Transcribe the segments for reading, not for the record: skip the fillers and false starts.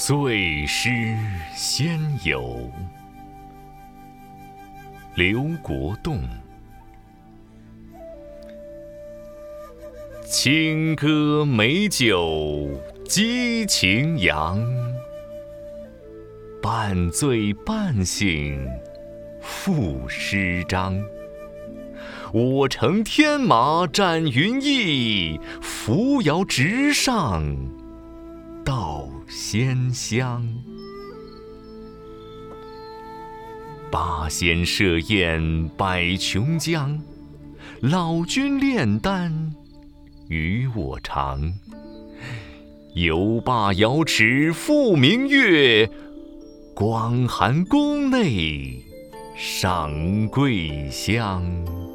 醉诗仙游，刘国栋。清歌美酒激情扬，半醉半醒赋诗章。我乘天马展云翼，扶摇直上到仙乡。八仙设宴百琼浆，老君炼丹与我尝。游罢瑶池复明月，广寒宫内赏桂香。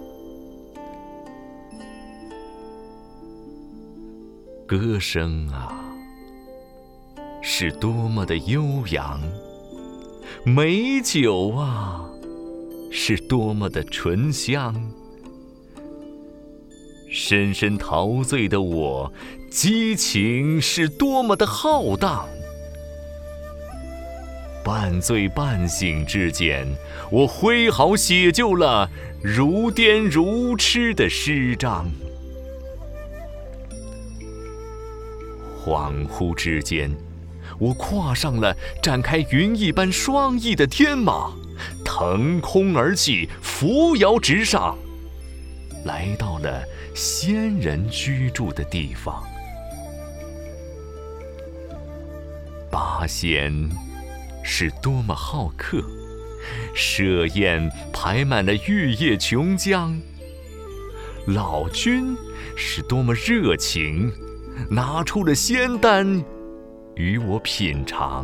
歌声啊，是多么的悠扬；美酒啊，是多么的醇香。深深陶醉的我，激情是多么的浩荡。半醉半醒之间，我挥毫写就了如癫如痴的诗章。恍惚之间，我跨上了展开云翼般双翼的天马，腾空而起，扶摇直上，来到了仙人居住的地方。八仙是多么好客，设宴排满了玉液琼浆。老君是多么热情，拿出了仙丹与我品尝。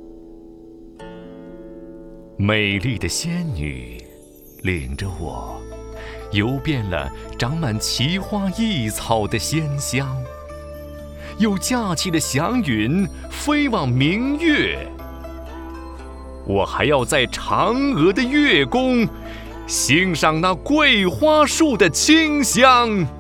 美丽的仙女领着我游遍了长满奇花异草的仙乡，又架起了祥云飞往明月。我还要在嫦娥的月宫欣赏那桂花树的清香。